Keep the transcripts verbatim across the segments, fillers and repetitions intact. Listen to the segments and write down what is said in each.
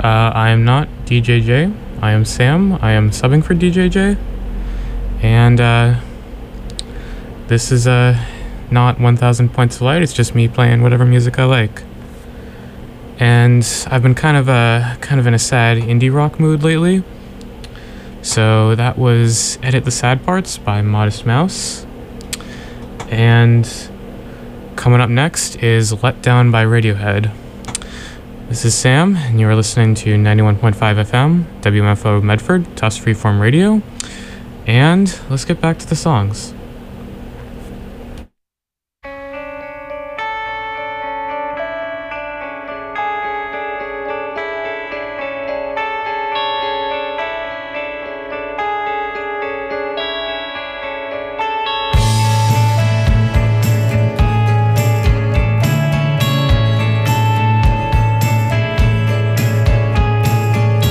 Uh, I am not D J J. I am Sam. I am subbing for D J J. And uh, this is uh, not one thousand Points of Light. It's just me playing whatever music I like. And I've been kind of uh, kind of in a sad indie rock mood lately. So that was Edit the Sad Parts by Modest Mouse. And coming up next is Let Down by Radiohead. This is Sam, and you are listening to ninety-one point five F M, W M F O Medford, Tuss Freeform Radio. And let's get back to the songs.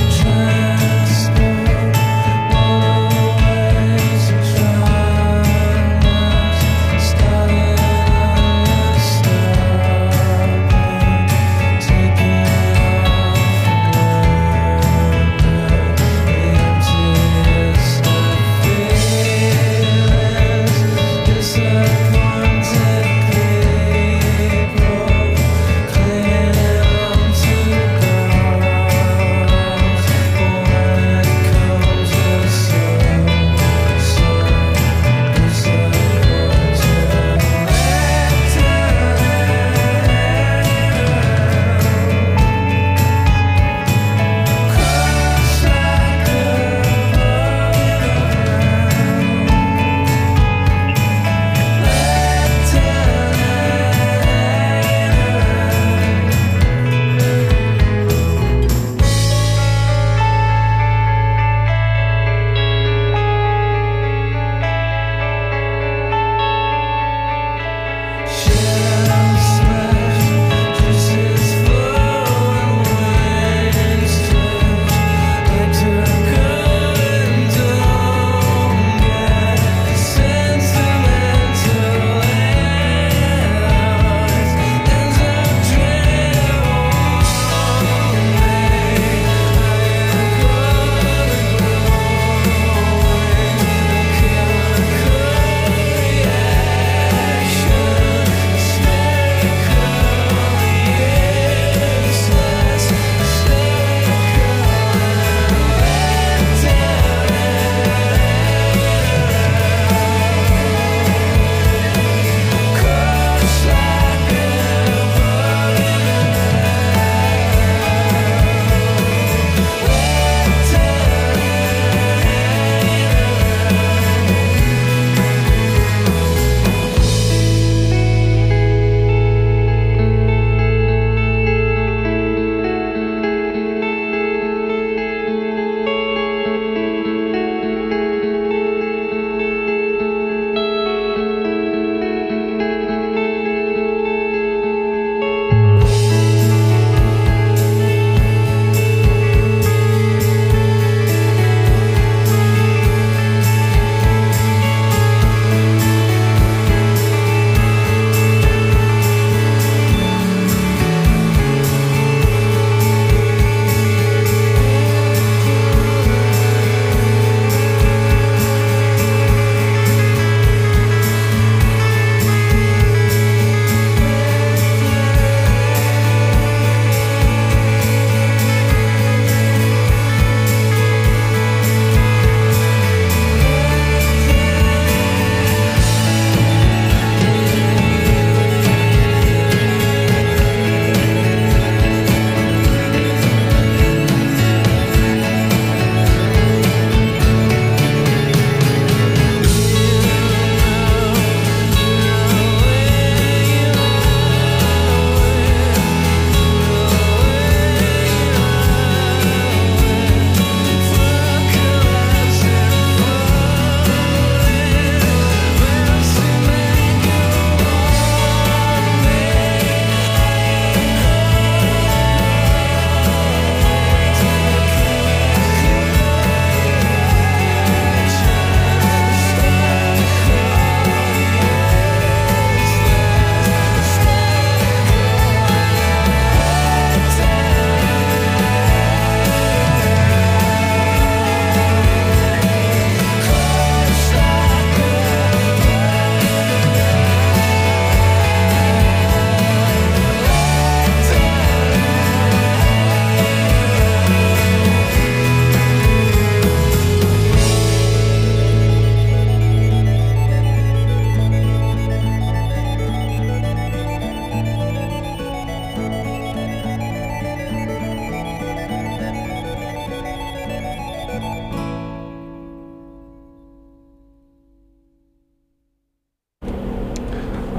Just know always try.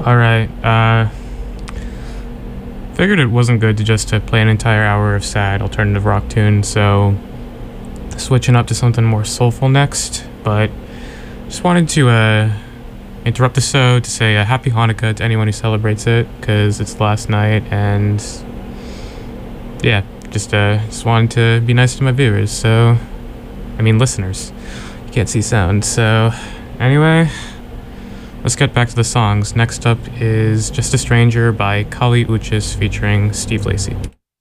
Alright, uh... figured it wasn't good to just to play an entire hour of sad alternative rock tunes, so... switching up to something more soulful next, but... just wanted to, uh... interrupt the show to say a happy Hanukkah to anyone who celebrates it, because it's the last night, and... yeah, just, uh, just wanted to be nice to my viewers, so... I mean, listeners. You can't see sound, so... anyway... let's get back to the songs. Next up is Just a Stranger by Kali Uchis featuring Steve Lacy.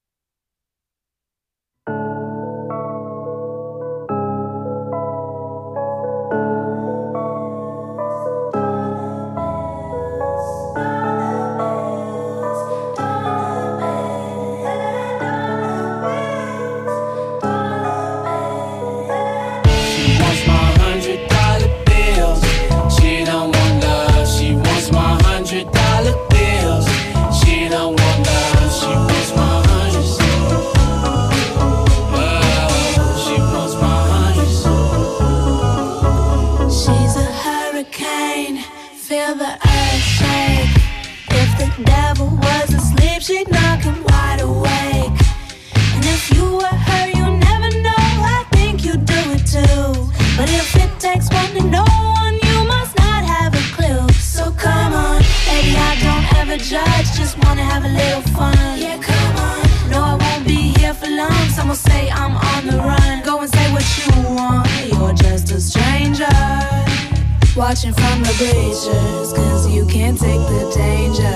Watching from the bleachers, cause you can't take the danger.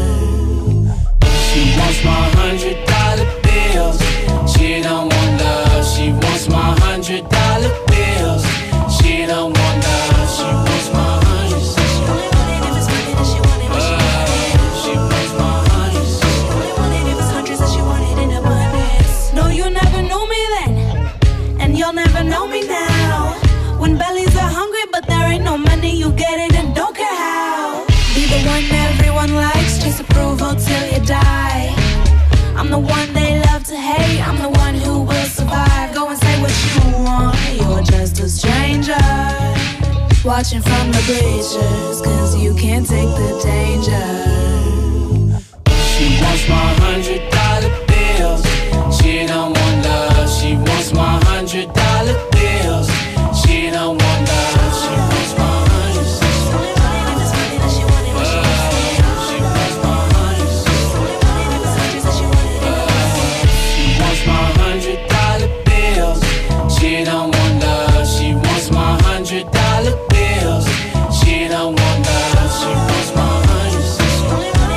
She wants my hundred dollar bills. She don't want love, she wants my hundred dollar bills. She don't want love, she wants my hundred. She only want it if it's money that she want it, but she want it. She wants my hundred. She only want it if it's hundreds that she want it in abundance. No, you never knew me then, and you'll never know me now. When bellies are hungry, but there ain't no money, you get it and don't care how. Be the one everyone likes, chase approval till you die. I'm the one they love to hate, I'm the one who will survive. Go and say what you want, you're just a stranger. Watching from the bleachers, cause you can't take the danger. She wants my hundred dollar bills. She don't want love, she wants my hundred dollar bills. She don't want love, she wants my hundred. She only want it if it's money that she want it, but she wants it. She wants my hundred. She only want it if it's hundreds that she want it. She wants my hundred dollar bills. She don't want love, she wants my hundred dollar bills. She don't want love, she wants my hundred. She only want it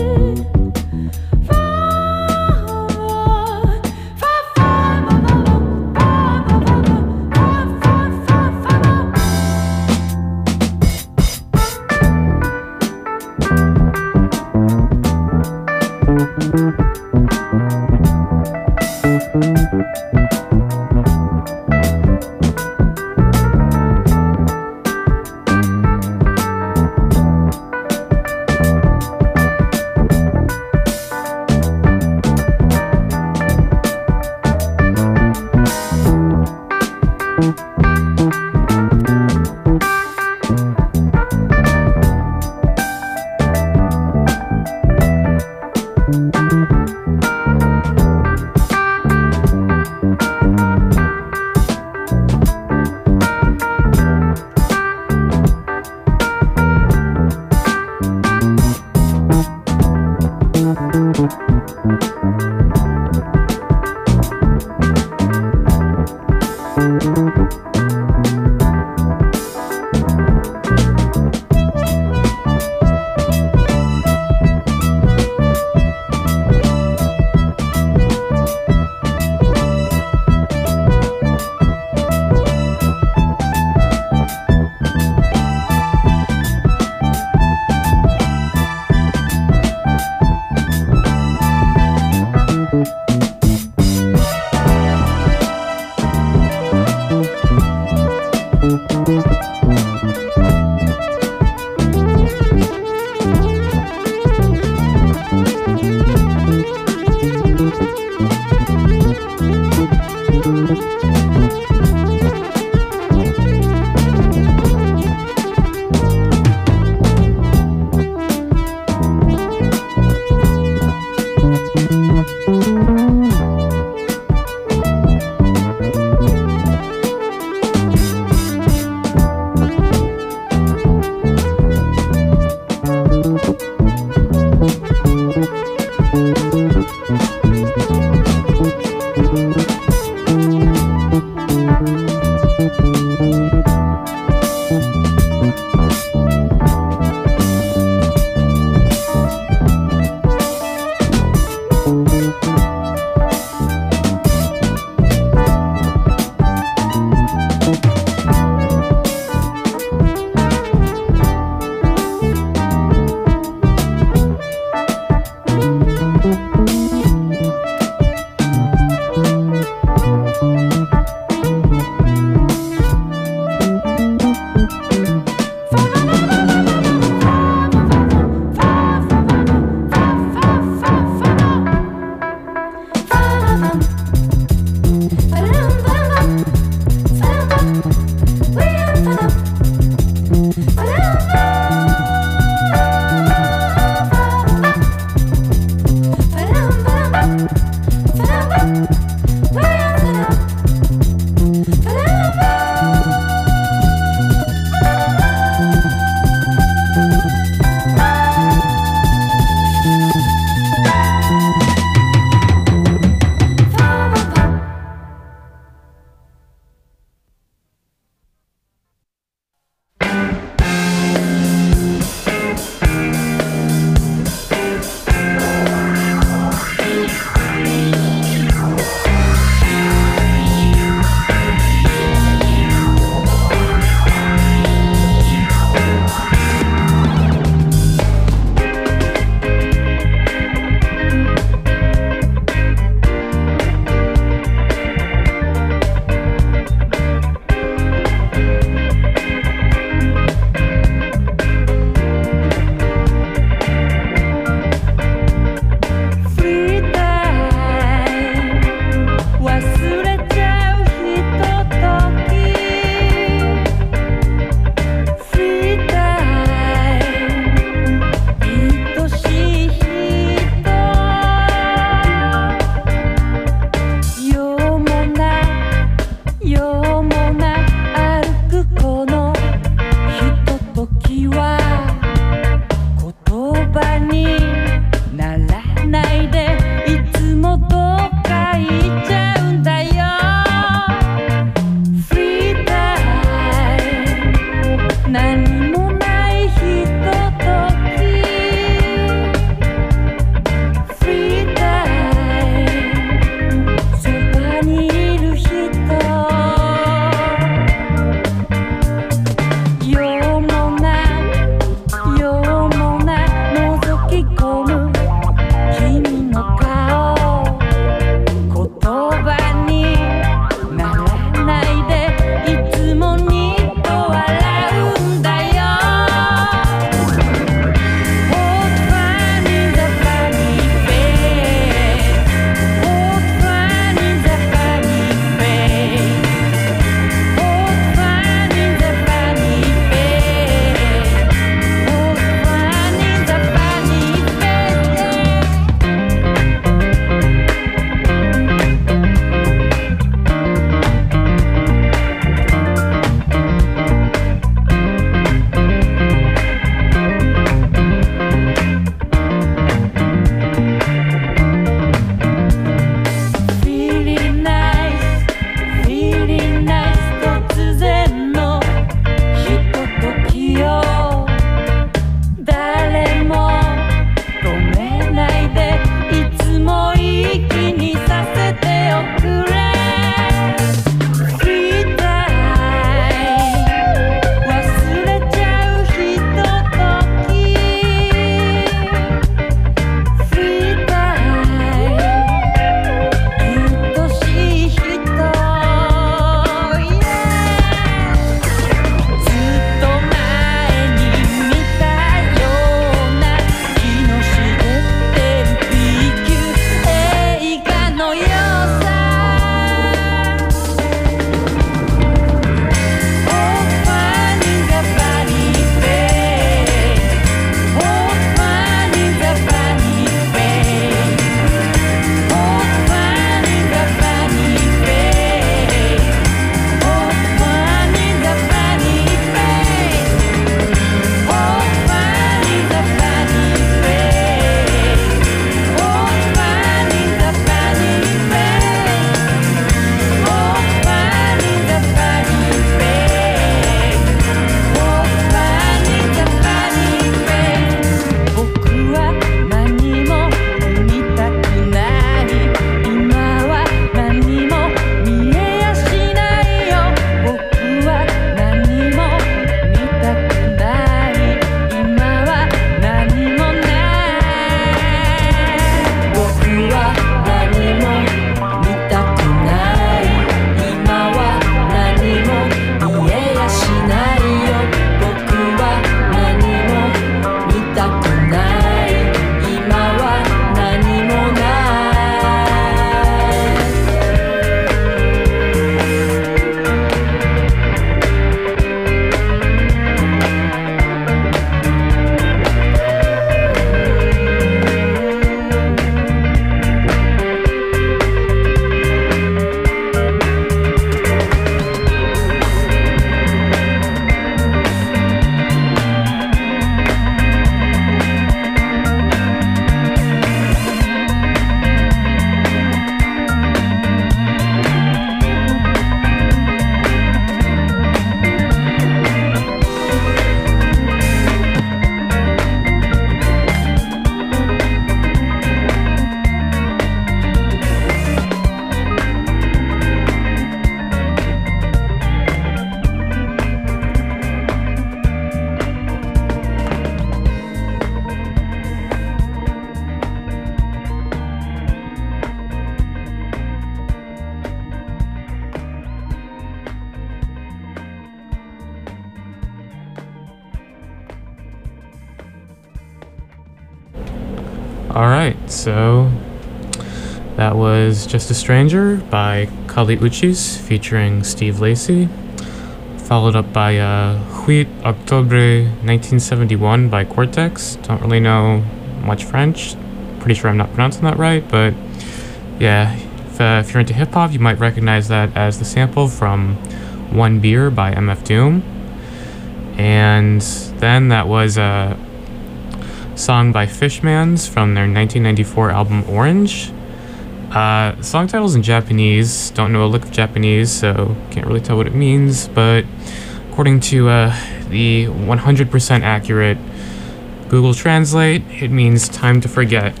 Alright, so that was Just a Stranger by Kali Uchis featuring Steve Lacy, followed up by uh, Huit Octobre nineteen seventy-one by Cortex. Don't really know much French. Pretty sure I'm not pronouncing that right, but yeah, if, uh, if you're into hip-hop, you might recognize that as the sample from One Beer by M F Doom. And then that was a song by Fishmans from their nineteen ninety-four album Orange. Uh, the song title's in Japanese, don't know a lick of Japanese, so can't really tell what it means, but according to uh, the one hundred percent accurate Google Translate, it means time to forget.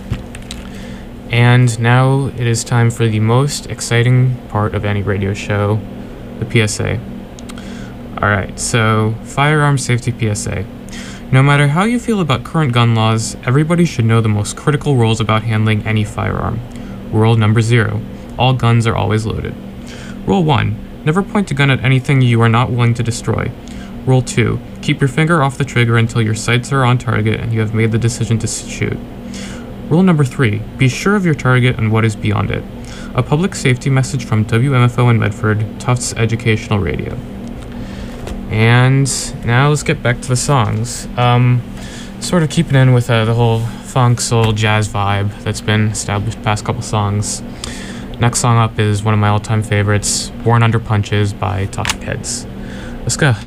And now it is time for the most exciting part of any radio show, the P S A. Alright, so firearm safety P S A. No matter how you feel about current gun laws, everybody should know the most critical rules about handling any firearm. Rule number zero. All guns are always loaded. Rule one. Never point a gun at anything you are not willing to destroy. Rule two. Keep your finger off the trigger until your sights are on target and you have made the decision to shoot. Rule number three. Be sure of your target and what is beyond it. A public safety message from W M F O in Medford, Tufts Educational Radio. And now let's get back to the songs. Um, sort of keeping in with uh, the whole funk, soul, jazz vibe that's been established past couple songs. Next song up is one of my all-time favorites, Born Under Punches by Talking Heads. Let's go.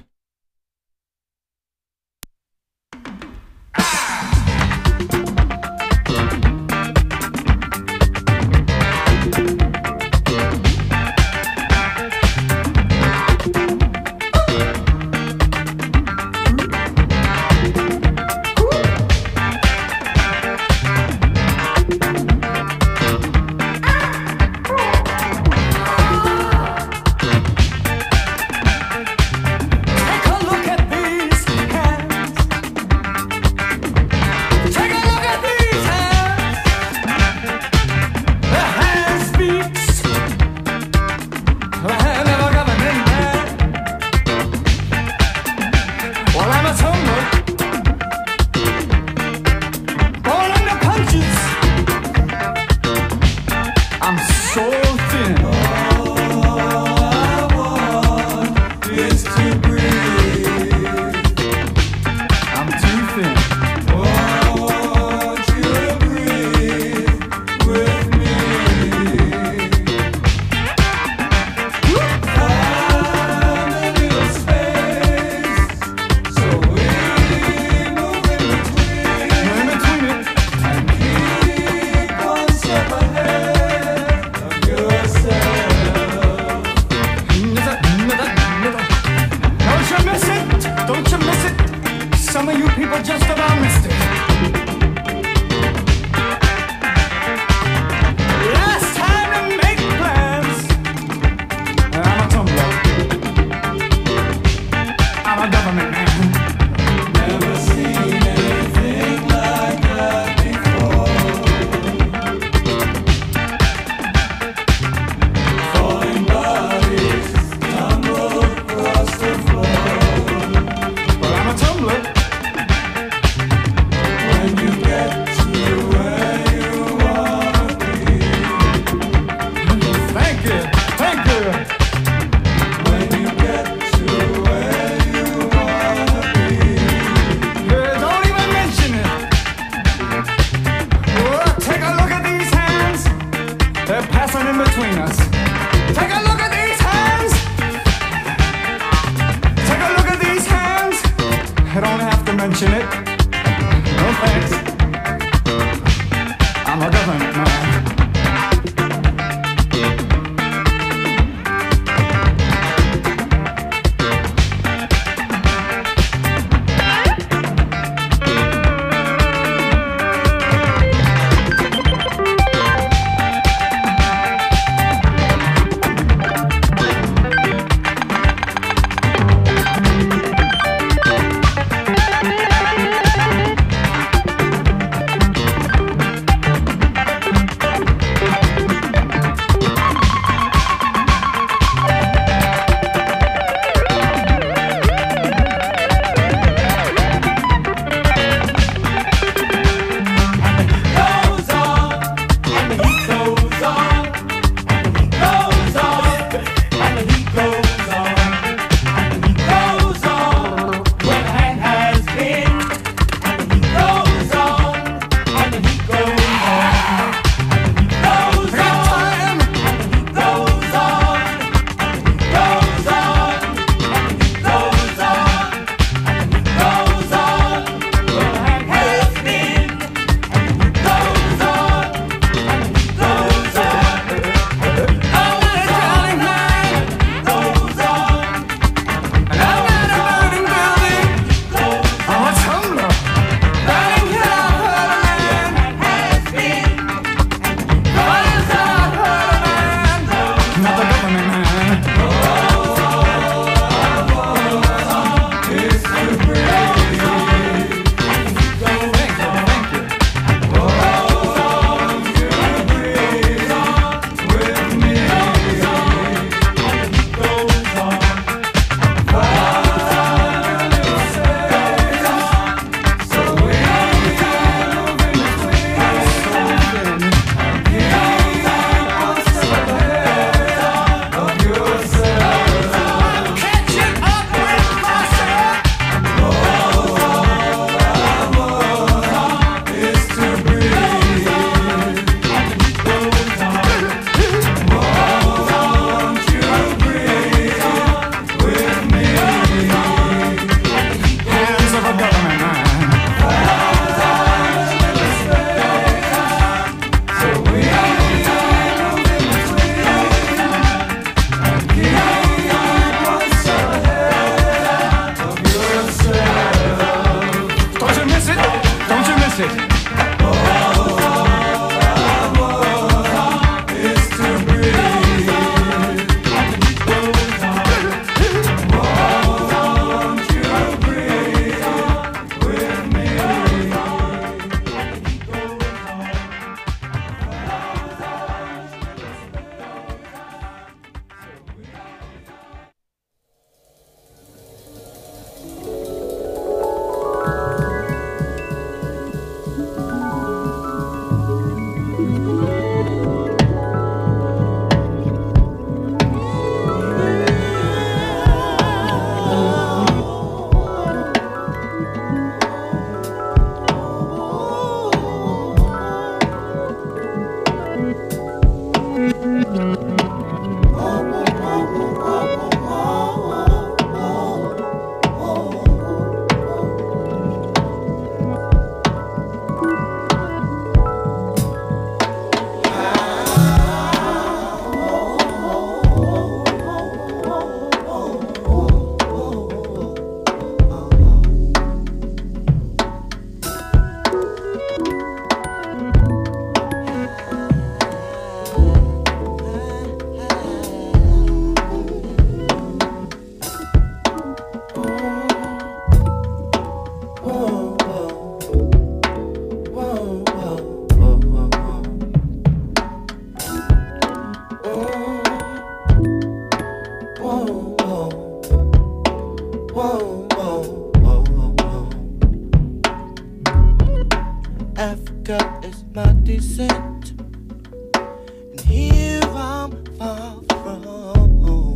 Africa is my descent, and here I'm far from home.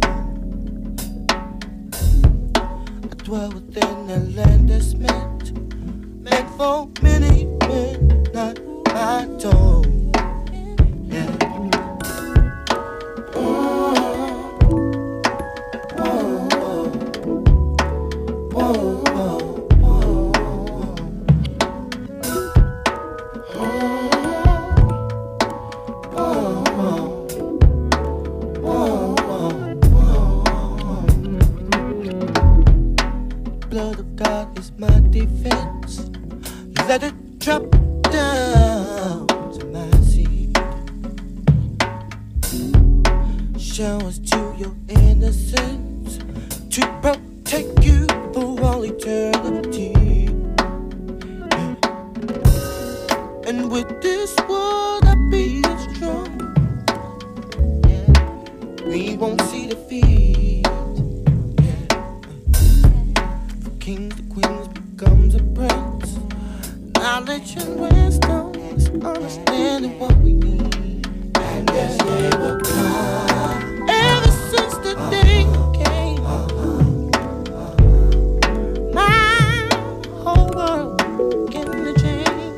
I dwell within a land that's meant, meant for many, but not my own. Yeah. Oh, oh, oh, oh, oh. Blood of God is my defense. Let it drop down to my seat. Showers to your innocence to protect you for all eternity. Yeah. And with this world I be strong. Yeah. We won't see defeat. Kings and queens becomes a prince. Knowledge and wisdom is understanding what we need. And this day will come. Ever since the day came, my whole world began to change.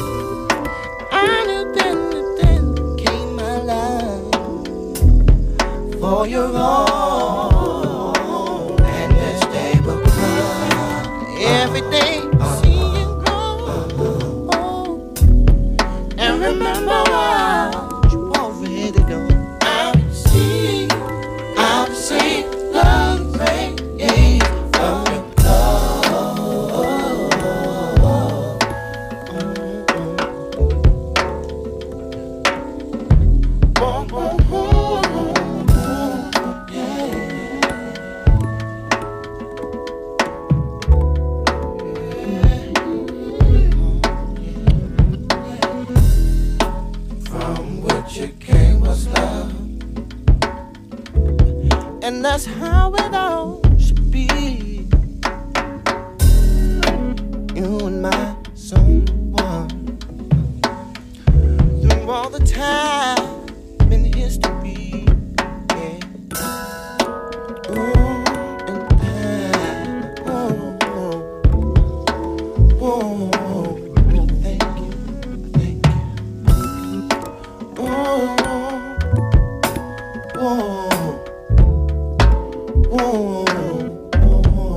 I knew then that then came my life for your own. Every day I see you grow, oh, and remember what you already know. I see, I see love radiate from your love. Oh, oh, oh, oh, yeah. And that's how it all should be. You and my soul one. Through all the time in history, yeah. Ooh, and that, oh, oh, oh, oh, thank you, thank you. Oh, oh. Whoa, whoa, whoa.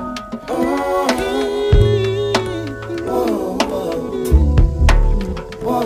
Whoa.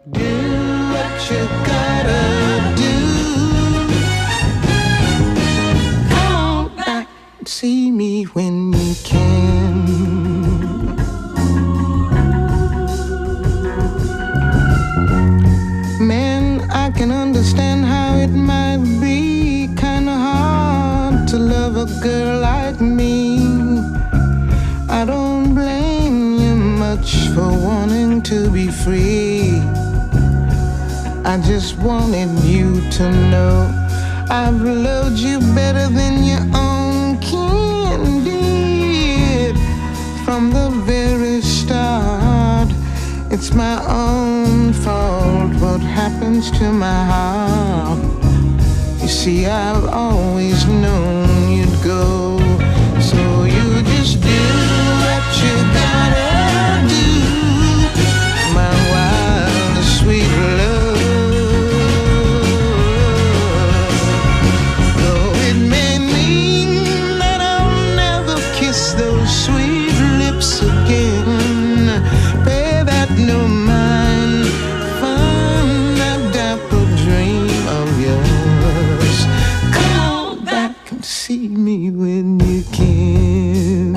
Do what you gotta do. Come on back and see me when you can. Man, I can understand how it might be kinda hard to love a girl like me. I don't blame you much for wanting to be free. I just wanted you to know I've loved you better than your own kin did. From the very start, it's my own fault what happens to my heart. You see, I've always known you'd go, so you just do what you gotta do. My wild, sweet love. Though it may mean that I'll never kiss those sweet lips again, pay that no mind, find that dapple dream of yours. Come on back and see me when you can.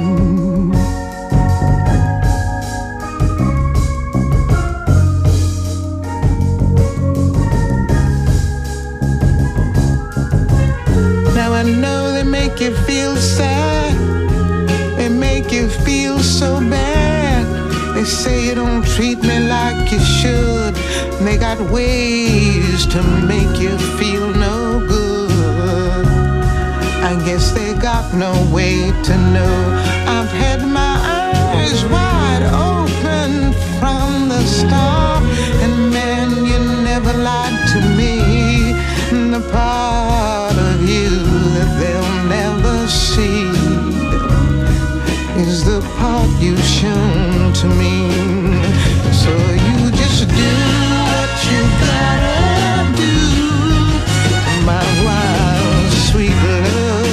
Now I know they make you feel sad, they make you feel so bad. They say you don't treat me like you should. They got ways to make you feel no good. I guess they got no way to know I've had my eyes wide open from the start. And man, you never lied to me. The part of you that they'll never see is the part you've shown to me. So you just do what you gotta do, my wild, sweet love.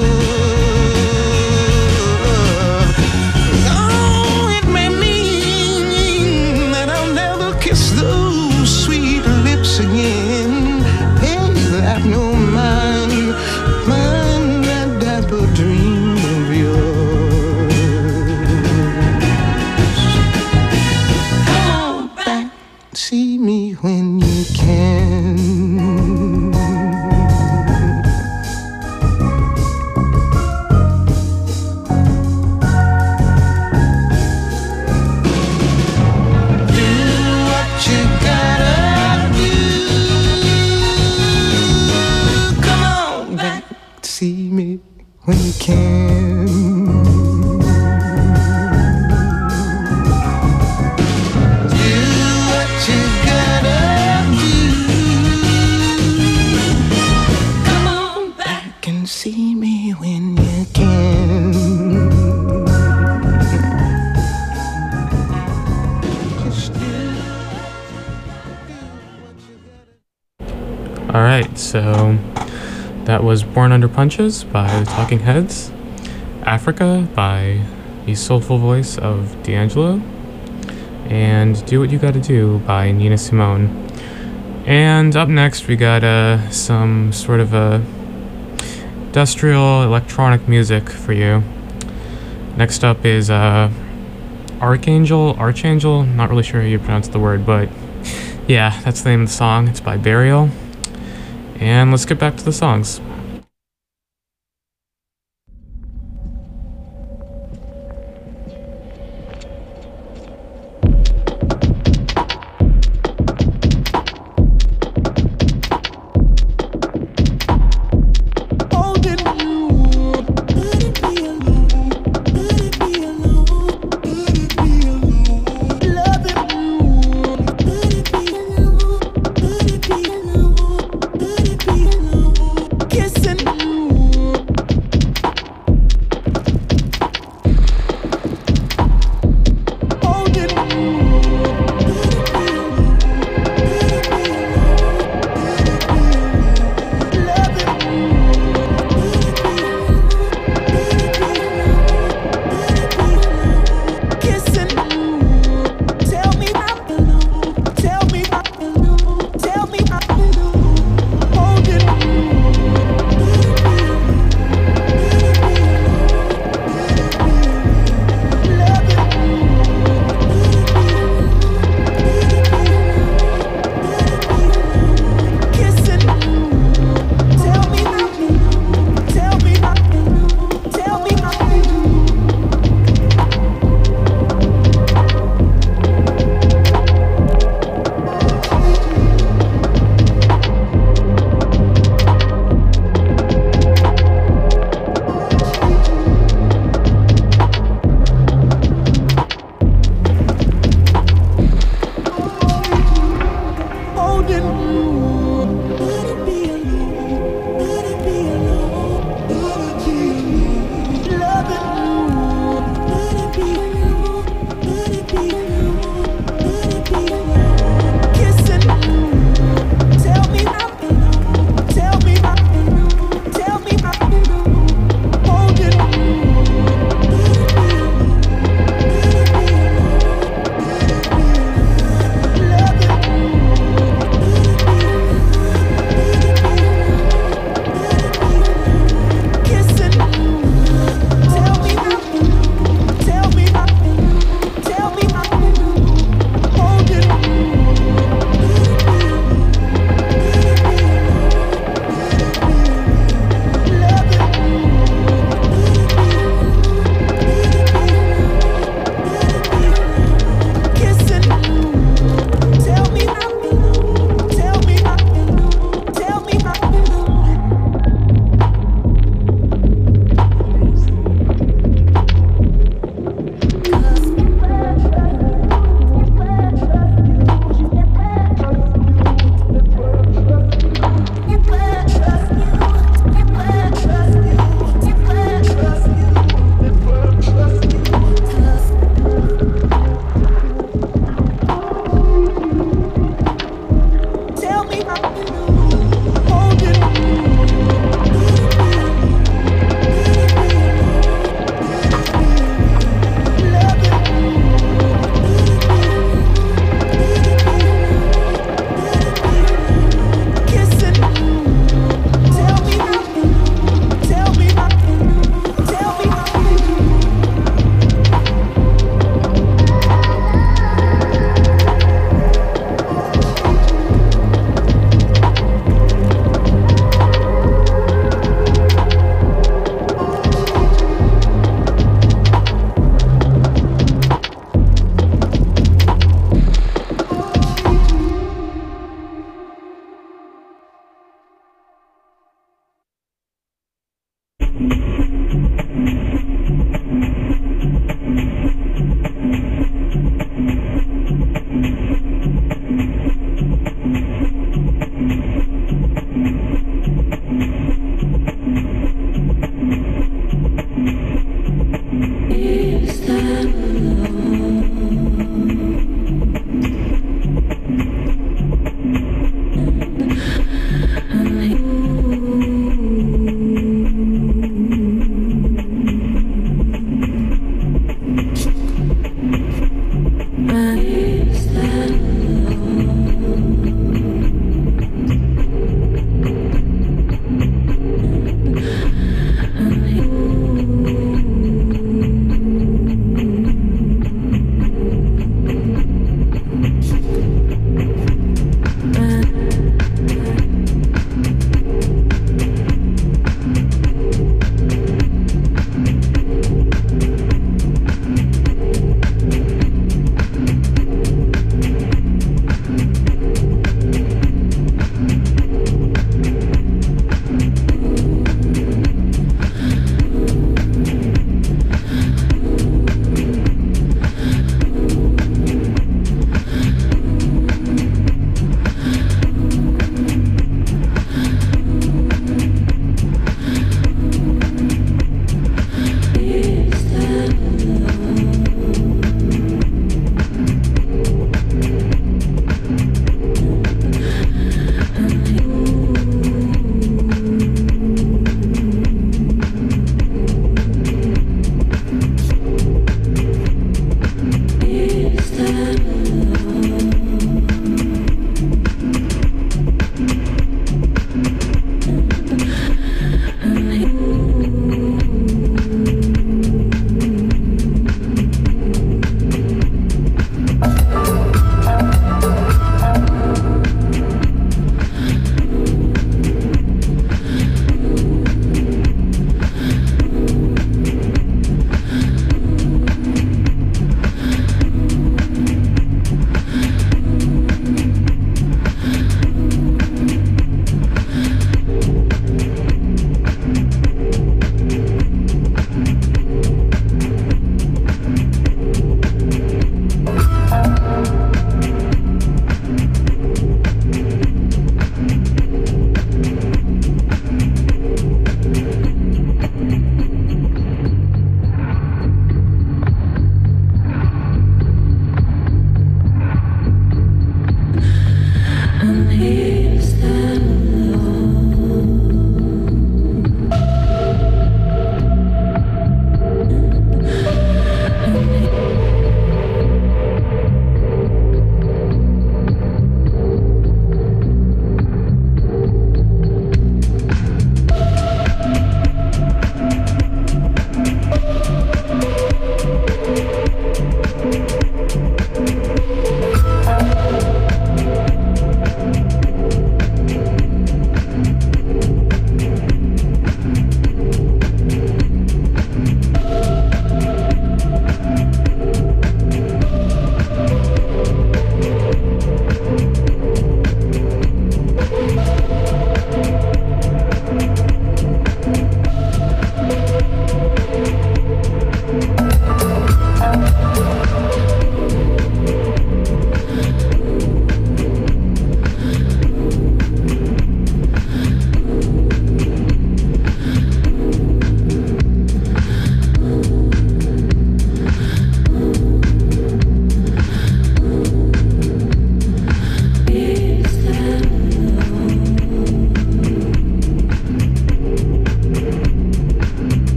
Oh, it may mean that I'll never kiss those sweet lips again. Hey, that no mind, mind that dapper dream of yours. Come back, see me when you can. Do what you gotta do. Come on back, see me when you can. Do what you gotta do. Come on back and see me when you can. Just do, do what you gotta. All right, so that was Born Under Punches by the Talking Heads, Africa by the soulful voice of D'Angelo, and Do What You Gotta Do by Nina Simone. And up next, we got uh, some sort of a industrial electronic music for you. Next up is uh, Archangel, Archangel, not really sure how you pronounce the word, but yeah, that's the name of the song. It's by Burial. And let's get back to the songs. Can Loving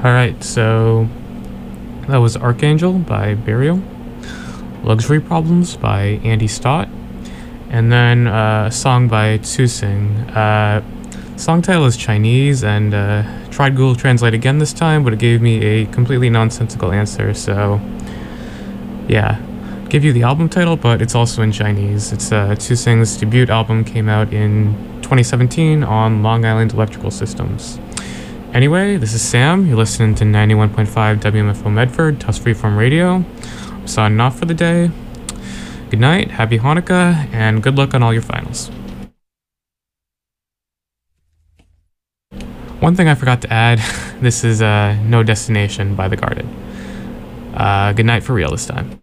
Alright, so that was Archangel by Burial, Luxury Problems by Andy Stott, and then uh, a song by Tsusing. Uh, song title is Chinese, and uh, tried Google Translate again this time, but it gave me a completely nonsensical answer, so yeah. Give you the album title, but it's also in Chinese. It's uh, Tsusing's debut album, came out in twenty seventeen on Long Island Electrical Systems. Anyway, this is Sam. You're listening to ninety-one point five W M F O Medford, Tusk Freeform Radio. I'm signing off for the day. Good night, happy Hanukkah, and good luck on all your finals. One thing I forgot to add, this is uh, No Destination by The Guarded. Uh, good night for real this time.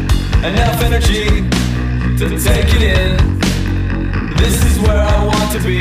Enough energy to take it in. This is where I want to be.